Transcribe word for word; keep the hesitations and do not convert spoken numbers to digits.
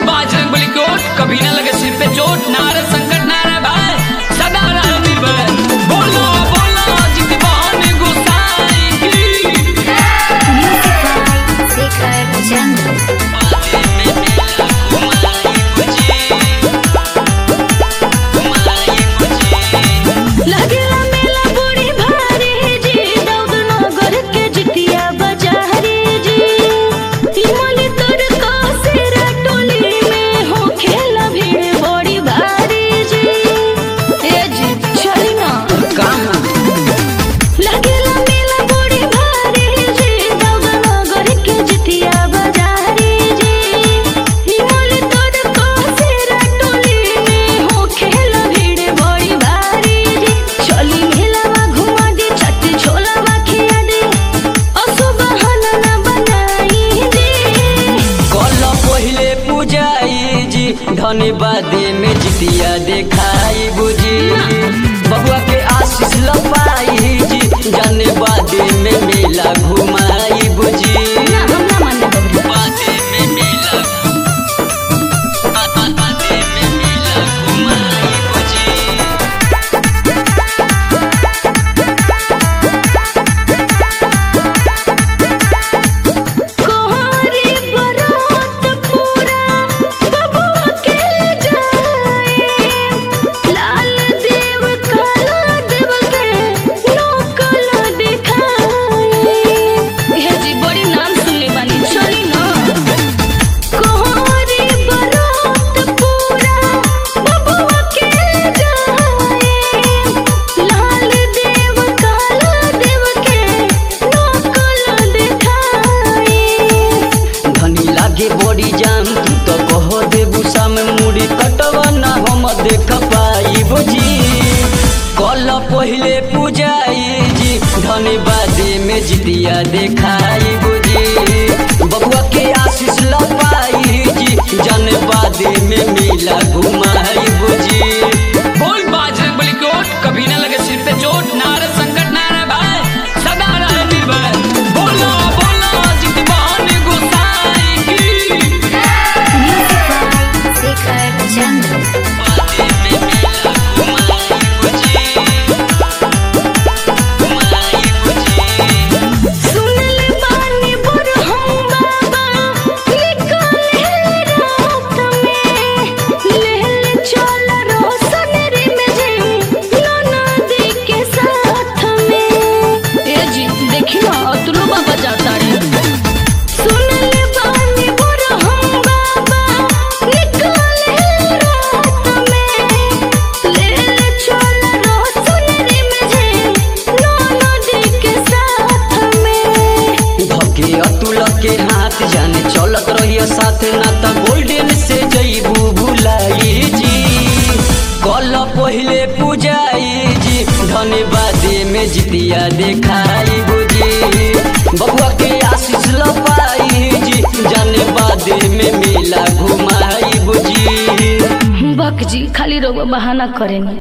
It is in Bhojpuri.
बाजरंग बली कोट कभी न लगे सिर पे चोट। नारे संकट नारे भाई सदा रहे निर्भय। बोलो बोलो जित बहाने गोसाई की। लगेला मेला बड़ी भारी जी, दौड़ नगर के जितिया बाजारी जी। इमली तोर कासेरा टोली में हो खेला भीड़ बड़ी भारी जी। ए जी चली ना काम लगेला मेला बड़ी भारी जी, दौड़ नगर के जितिया बाजारी जी। इमली तोर कासेरा टोली में हो खेला भीड़ बड़ी भारी जी। चली मेलावा घुमा दी, चट छोलावा खिया दी, असो बहाना ना बनाई जी। कल पहिले पूजाई जी, धन्यवादे में जितिया देखाई बुझी। बबुआ के आशीष लपाई जी, धन्यवादे में मेला घुमाई बुझी। ना हम ना माने बबुआ। बादे में मेला बादे में मेला घुमाई बुझी। कोहरी बरात पूरा बबुआ के जाए। लाल देव काला देव के नौकल दिखाए। हे जी बड़ी नाम सुनले बानी, चली ना। कोहरी बरात पूरा बबुआ के जाए। लाल देव काला देव के नौकल दिखाए। धनी लागे बड़ी जाम, तू तो कह देबू शाम मुड़ी कटवा ना हम देख पाई बुझी। कल पहिले पूजाई जी, धन्यवादे में जितिया देखाई बुझी। बबुआ के आशीष लपाई जी, धन्यवादे में मेला घुमाई बुझी। बोल बाजरंग बली कोट कभी न लगे सिर पे चोट। नारे संकट नारे भाई सदा रहे निर्भय। बोलो बोलो जित बहाने गोसाई की। बादे में मेला घुमाई बुझी। घुमाई बुझी। सुनले बानी बुरहम बाबा निकले रात में। लेहल चल रोशन रे में जी, ननदी के साथ में। ए जी देखी ना अतुलो बाबा जाता रे। सुनले बानी बुरहम बाबा निकले रात में। लेहल चल रोशन रे में जी, ननदी के साथ में। धके अतुल के हाथ जाने चलत रहिए साथ, ना त गोल्डन से जईबू भुलाई जी। कल पहिले पूजाई जी, धन्यवादे में जितिया देखाई बुझी। बबुआ के आशीष लपाई जी, धन्यवादे में मेला घुमाई बुझी। बक जी खाली रोग बहाना करेनी।